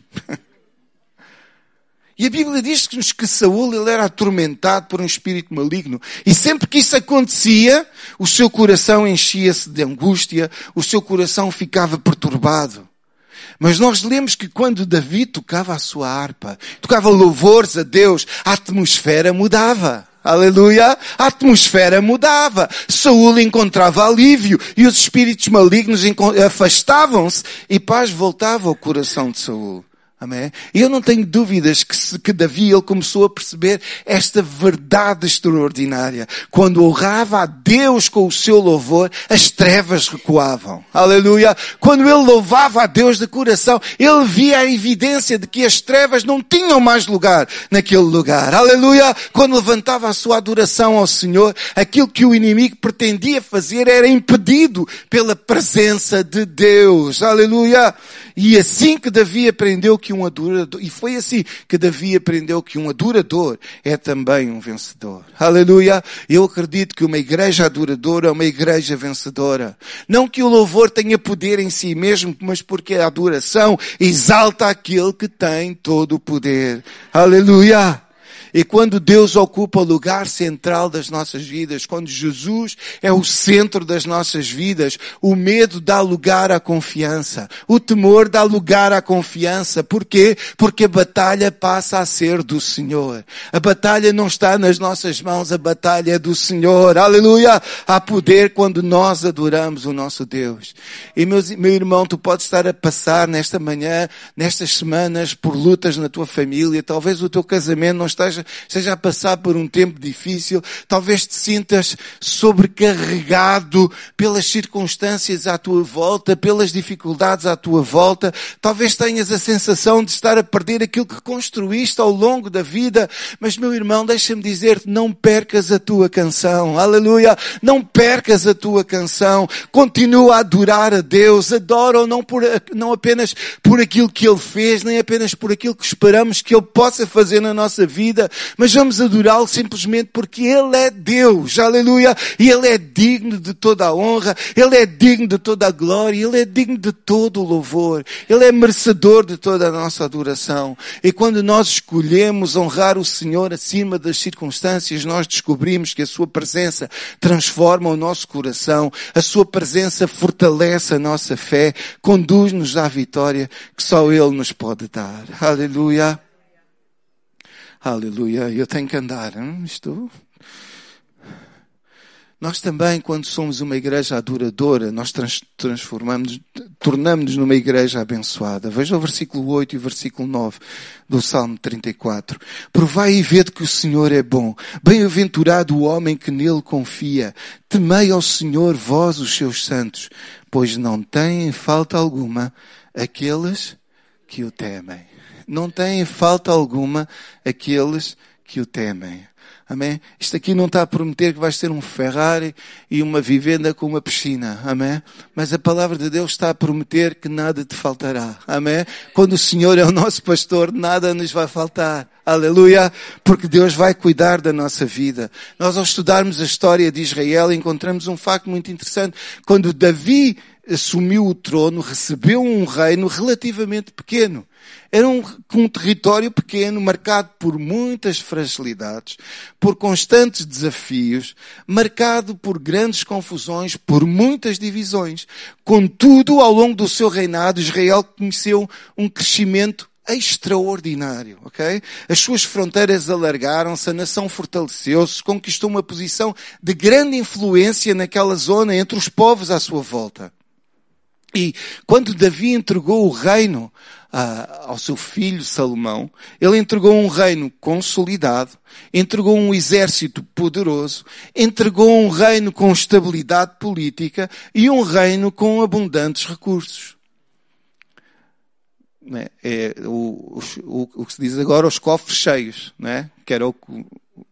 E a Bíblia diz-nos que Saul, ele era atormentado por um espírito maligno. E sempre que isso acontecia, o seu coração enchia-se de angústia, o seu coração ficava perturbado. Mas nós lemos que quando Davi tocava a sua harpa, tocava louvores a Deus, a atmosfera mudava. Aleluia! A atmosfera mudava. Saul encontrava alívio e os espíritos malignos afastavam-se e paz voltava ao coração de Saul. Amém? E eu não tenho dúvidas que, que Davi, ele começou a perceber esta verdade extraordinária. Quando honrava a Deus com o seu louvor, as trevas recuavam. Aleluia! Quando ele louvava a Deus de coração, ele via a evidência de que as trevas não tinham mais lugar naquele lugar. Aleluia! Quando levantava a sua adoração ao Senhor, aquilo que o inimigo pretendia fazer era impedido pela presença de Deus. Aleluia! E assim que Davi aprendeu que um adorador, e foi assim que Davi aprendeu que um adorador é também um vencedor. Aleluia! Eu acredito que uma igreja adoradora é uma igreja vencedora. Não que o louvor tenha poder em si mesmo, mas porque a adoração exalta aquele que tem todo o poder. Aleluia! E quando Deus ocupa o lugar central das nossas vidas, quando Jesus é o centro das nossas vidas, o medo dá lugar à confiança. O temor dá lugar à confiança. Porquê? Porque a batalha passa a ser do Senhor. A batalha não está nas nossas mãos, a batalha é do Senhor. Aleluia! Há poder quando nós adoramos o nosso Deus. E meus, meu irmão, tu podes estar a passar nesta manhã, nestas semanas, por lutas na tua família. Talvez o teu casamento não esteja Esteja a passar por um tempo difícil, talvez te sintas sobrecarregado pelas circunstâncias à tua volta, pelas dificuldades à tua volta, talvez tenhas a sensação de estar a perder aquilo que construíste ao longo da vida, mas meu irmão, deixa-me dizer-te, não percas a tua canção, aleluia, não percas a tua canção, continua a adorar a Deus, adora-o não, por, não apenas por aquilo que Ele fez, nem apenas por aquilo que esperamos que Ele possa fazer na nossa vida, mas vamos adorá-lo simplesmente porque Ele é Deus, aleluia, e Ele é digno de toda a honra, Ele é digno de toda a glória, Ele é digno de todo o louvor, Ele é merecedor de toda a nossa adoração. E quando nós escolhemos honrar o Senhor acima das circunstâncias, nós descobrimos que a Sua presença transforma o nosso coração, a Sua presença fortalece a nossa fé, conduz-nos à vitória que só Ele nos pode dar. Aleluia. Aleluia, eu tenho que andar, hein? Estou... Nós também, quando somos uma igreja adoradora, nós trans, transformamos, tornamos-nos numa igreja abençoada. Veja o versículo oito e o versículo nove do Salmo trinta e quatro. Provai e vede que o Senhor é bom. Bem-aventurado o homem que nele confia. Temei ao Senhor, vós os seus santos, pois não têm falta alguma aqueles que o temem. Não têm falta alguma aqueles que o temem. Amém? Isto aqui não está a prometer que vais ter um Ferrari e uma vivenda com uma piscina. Amém? Mas a palavra de Deus está a prometer que nada te faltará. Amém? Quando o Senhor é o nosso pastor, nada nos vai faltar. Aleluia! Porque Deus vai cuidar da nossa vida. Nós, ao estudarmos a história de Israel, encontramos um facto muito interessante. Quando Davi assumiu o trono, recebeu um reino relativamente pequeno. Era um, um território pequeno, marcado por muitas fragilidades, por constantes desafios, marcado por grandes confusões, por muitas divisões. Contudo, ao longo do seu reinado, Israel conheceu um crescimento extraordinário, ok? As suas fronteiras alargaram-se, a nação fortaleceu-se, conquistou uma posição de grande influência naquela zona entre os povos à sua volta. E quando Davi entregou o reino ah, ao seu filho Salomão, ele entregou um reino consolidado, entregou um exército poderoso, entregou um reino com estabilidade política e um reino com abundantes recursos. É, é o, o, o que se diz agora, os cofres cheios, não é? Que era o que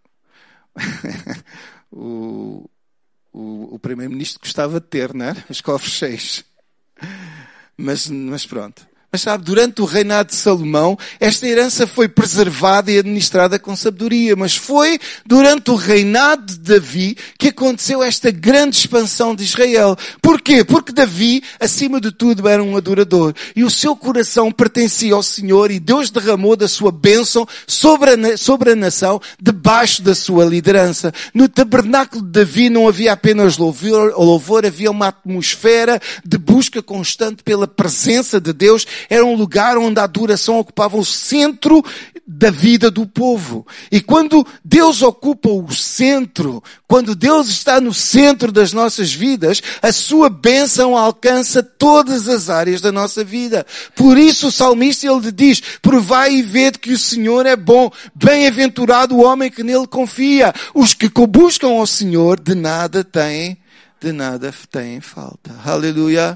o, o, o primeiro-ministro gostava de ter, não é? Os cofres cheios. Mas, mas pronto. Mas sabe, durante o reinado de Salomão, esta herança foi preservada e administrada com sabedoria. Mas foi durante o reinado de Davi que aconteceu esta grande expansão de Israel. Porquê? Porque Davi, acima de tudo, era um adorador. E o seu coração pertencia ao Senhor e Deus derramou da sua bênção sobre a, sobre a nação, debaixo da sua liderança. No tabernáculo de Davi não havia apenas louvor, louvor, havia uma atmosfera de busca constante pela presença de Deus. Era um lugar onde a adoração ocupava o centro da vida do povo. E quando Deus ocupa o centro, quando Deus está no centro das nossas vidas, a sua bênção alcança todas as áreas da nossa vida. Por isso o salmista, ele diz, provai e vede que o Senhor é bom, bem-aventurado o homem que nele confia. Os que buscam ao Senhor de nada têm, de nada têm falta. Aleluia.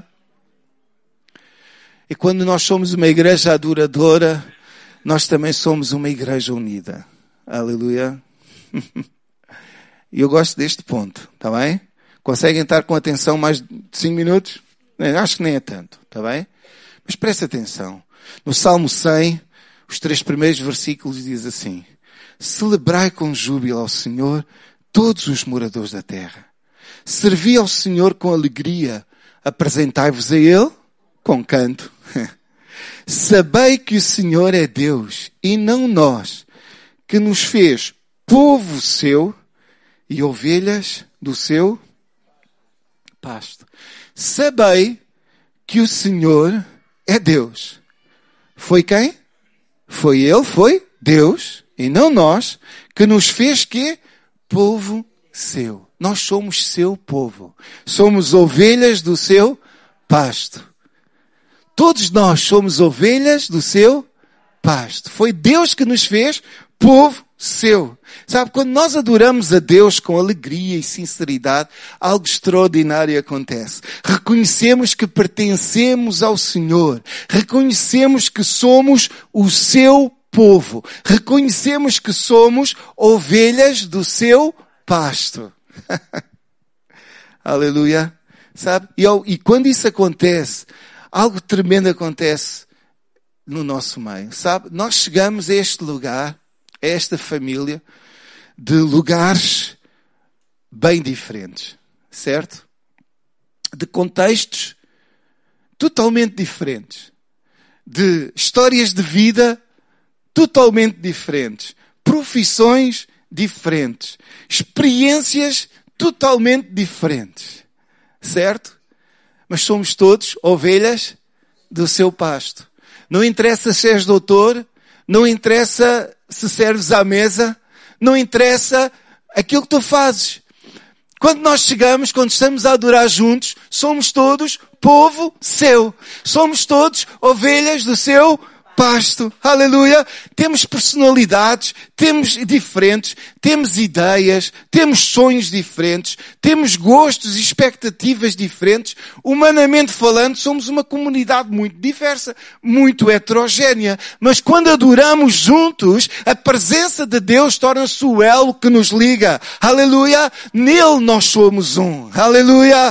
E quando nós somos uma igreja adoradora, nós também somos uma igreja unida. Aleluia. E eu gosto deste ponto, está bem? Conseguem estar com atenção mais de cinco minutos? Acho que nem é tanto, está bem? Mas presta atenção. No Salmo cem, os três primeiros versículos diz assim: celebrai com júbilo ao Senhor todos os moradores da terra. Servi ao Senhor com alegria. Apresentai-vos a Ele com canto. Sabei que o Senhor é Deus e não nós, que nos fez povo seu e ovelhas do seu pasto. Sabei que o Senhor é Deus. Foi quem? Foi Ele, foi Deus e não nós, que nos fez que? Povo seu. Nós somos seu povo. Somos ovelhas do seu pasto. Todos nós somos ovelhas do seu pasto. Foi Deus que nos fez povo seu. Sabe, quando nós adoramos a Deus com alegria e sinceridade, algo extraordinário acontece. Reconhecemos que pertencemos ao Senhor. Reconhecemos que somos o seu povo. Reconhecemos que somos ovelhas do seu pasto. Aleluia. Sabe? E, e quando isso acontece, algo tremendo acontece no nosso meio, sabe? Nós chegamos a este lugar, a esta família, de lugares bem diferentes, certo? De contextos totalmente diferentes, de histórias de vida totalmente diferentes, profissões diferentes, experiências totalmente diferentes, certo? Mas somos todos ovelhas do seu pasto. Não interessa se és doutor, não interessa se serves à mesa, não interessa aquilo que tu fazes. Quando nós chegamos, quando estamos a adorar juntos, somos todos povo seu. Somos todos ovelhas do seu pasto. Aleluia. Temos personalidades, temos diferentes, temos ideias, temos sonhos diferentes, temos gostos e expectativas diferentes. Humanamente falando, somos uma comunidade muito diversa, muito heterogénea. Mas quando adoramos juntos, a presença de Deus torna-se o elo que nos liga. Aleluia. Nele nós somos um. Aleluia.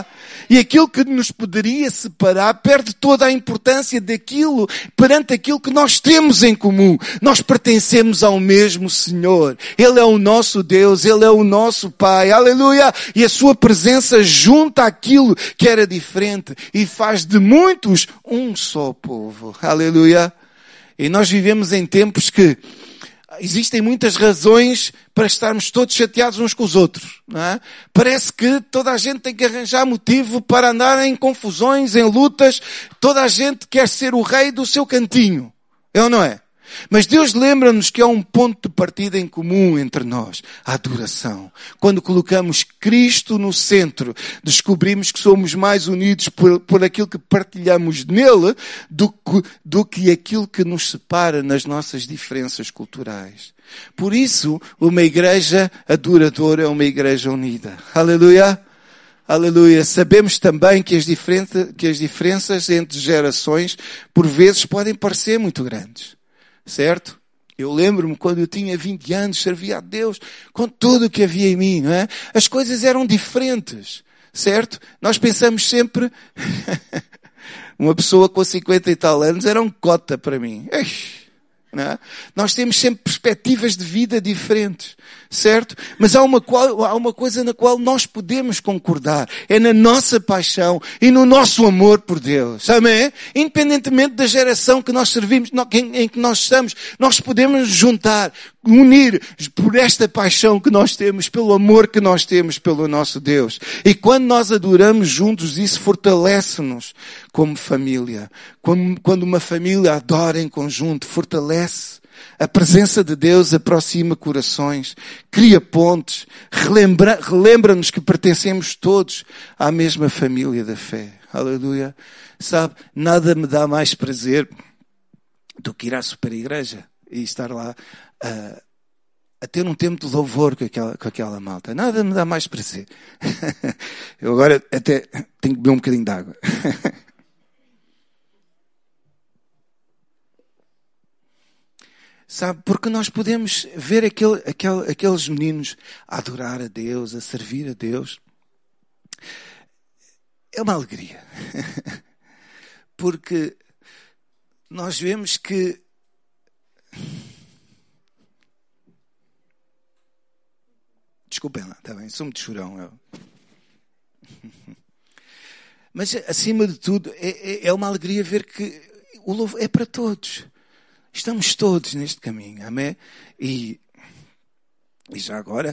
E aquilo que nos poderia separar perde toda a importância daquilo perante aquilo que nós temos em comum. Nós pertencemos ao mesmo Senhor. Ele é o nosso Deus, Ele é o nosso Pai. Aleluia! E a sua presença junta aquilo que era diferente e faz de muitos um só povo. Aleluia! E nós vivemos em tempos que existem muitas razões para estarmos todos chateados uns com os outros, não é? Parece que toda a gente tem que arranjar motivo para andar em confusões, em lutas. Toda a gente quer ser o rei do seu cantinho. É ou não é? Mas Deus lembra-nos que há um ponto de partida em comum entre nós, a adoração. Quando colocamos Cristo no centro, descobrimos que somos mais unidos por, por aquilo que partilhamos nele do que, do que aquilo que nos separa nas nossas diferenças culturais. Por isso, uma igreja adoradora é uma igreja unida. Aleluia! Aleluia. Sabemos também que as, diferença, que as diferenças entre gerações, por vezes, podem parecer muito grandes. Certo? Eu lembro-me quando eu tinha vinte anos, servia a Deus com tudo o que havia em mim, não é? As coisas eram diferentes. Certo? Nós pensamos sempre, uma pessoa com cinquenta e tal anos era um cota para mim. Não é? Nós temos sempre perspectivas de vida diferentes, certo? Mas há uma, qual, há uma coisa na qual nós podemos concordar. É na nossa paixão e no nosso amor por Deus. Amém? Independentemente da geração que nós servimos, em que nós estamos, nós podemos nos juntar, unir por esta paixão que nós temos, pelo amor que nós temos pelo nosso Deus. E quando nós adoramos juntos, isso fortalece-nos como família. Quando, quando uma família adora em conjunto, fortalece. A presença de Deus aproxima corações, cria pontes, relembra, relembra-nos que pertencemos todos à mesma família da fé. Aleluia. Sabe, nada me dá mais prazer do que ir à super igreja e estar lá a, a ter um tempo de louvor com aquela, com aquela malta. Nada me dá mais prazer. Eu agora até tenho que beber um bocadinho de água. Sabe, porque nós podemos ver aquele, aquele, aqueles meninos a adorar a Deus, a servir a Deus. É uma alegria. Porque nós vemos que desculpem lá, está bem, sou muito chorão. Eu. Mas, acima de tudo, é, é uma alegria ver que o louvor é para todos. Estamos todos neste caminho, amém? E, e já agora,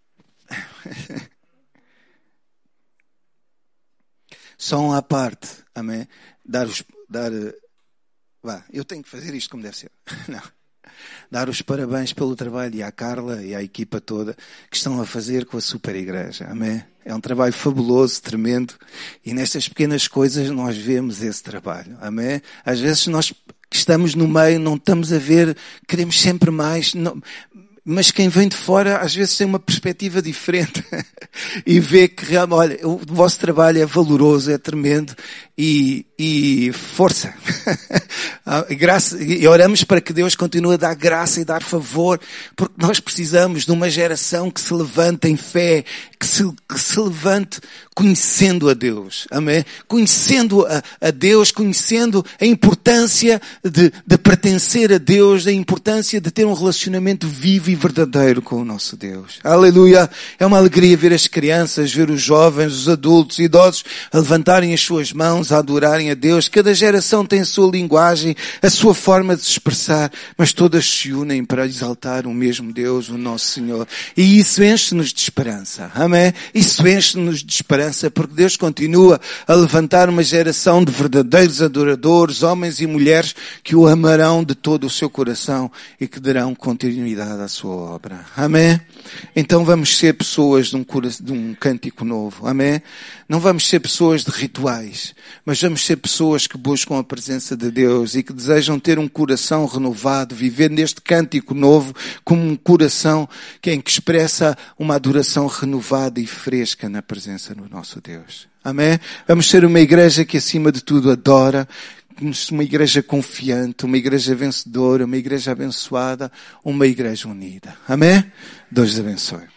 só um à parte, amém? Dar os, dar, vá, eu tenho que fazer isto como deve ser. Não. Dar os parabéns pelo trabalho e à Carla e à equipa toda que estão a fazer com a super igreja, amém? É um trabalho fabuloso, tremendo, e nestas pequenas coisas nós vemos esse trabalho, amém? Às vezes nós que estamos no meio, não estamos a ver, queremos sempre mais, não, mas quem vem de fora às vezes tem uma perspectiva diferente e vê que realmente, olha, o vosso trabalho é valoroso, é tremendo e, e força. Graça, e oramos para que Deus continue a dar graça e dar favor, porque nós precisamos de uma geração que se levante em fé, que se, que se levante conhecendo a Deus, amém? Conhecendo a, a Deus, conhecendo a importância de, de pertencer a Deus, a importância de ter um relacionamento vivo e verdadeiro com o nosso Deus. Aleluia! É uma alegria ver as crianças, ver os jovens, os adultos, idosos a levantarem as suas mãos, a adorarem a Deus. Cada geração tem a sua linguagem, a sua forma de se expressar, mas todas se unem para exaltar o mesmo Deus, o nosso Senhor. E isso enche-nos de esperança. Amém? Isso enche-nos de esperança, porque Deus continua a levantar uma geração de verdadeiros adoradores, homens e mulheres que o amarão de todo o seu coração e que darão continuidade à sua obra. Amém? Então vamos ser pessoas de um, de um cântico novo. Amém? Não vamos ser pessoas de rituais, mas vamos ser pessoas que buscam a presença de Deus e que desejam ter um coração renovado, viver neste cântico novo como um coração que, em que expressa uma adoração renovada e fresca na presença do nosso Deus. Amém? Vamos ser uma igreja que acima de tudo adora, uma igreja confiante, uma igreja vencedora, uma igreja abençoada, uma igreja unida. Amém? Deus abençoe.